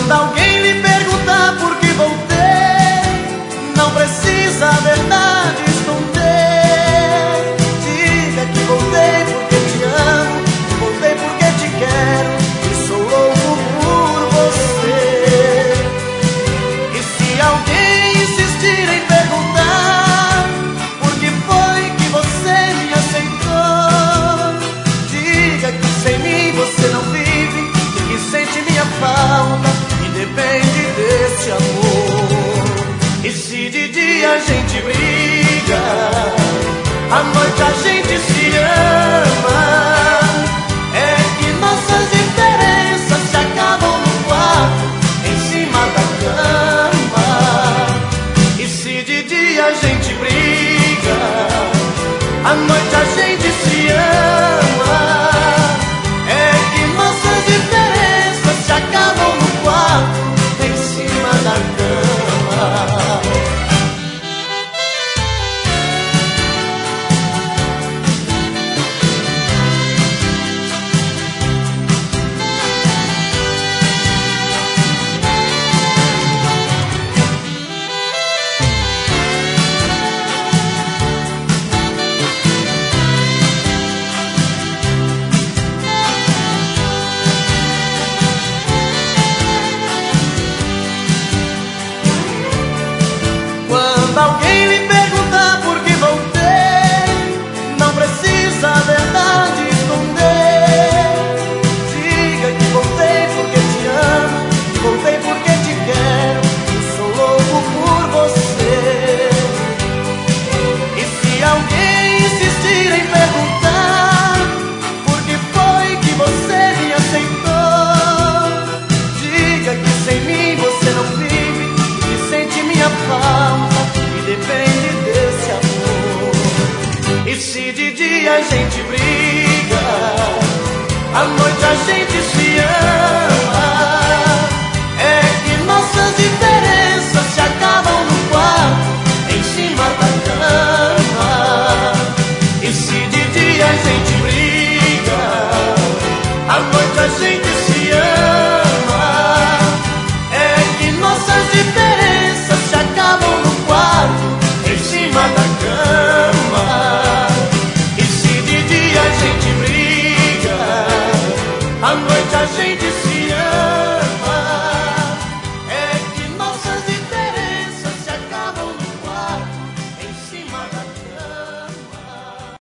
Quando alguém lhe perguntar por que voltei, não precisa a verdade esconder. Diga que voltei porque te amo, voltei porque te quero e sou louco por você. E se alguém insistir em perguntar por que foi que você me aceitou, diga que sem mim você não vive, que sente minha falta e depende desse amor. E se de dia a gente briga, à noite a gente se ama, é que nossas diferenças se acabam no quarto, em cima da cama. E se de dia a gente briga, à noite a gente se ama, é que nossas diferenças se acabam no quarto, em cima da cama. Quando alguém lhe perguntar por que voltei, não precisa a verdade esconder. Diga que voltei porque te amo, voltei porque te quero e sou louco por você. E se alguém insistir em perguntar por que foi que você me aceitou, diga que sem mim você não vive, que sente minha falta e depende desse amor. E se de dia a gente briga, à noite a gente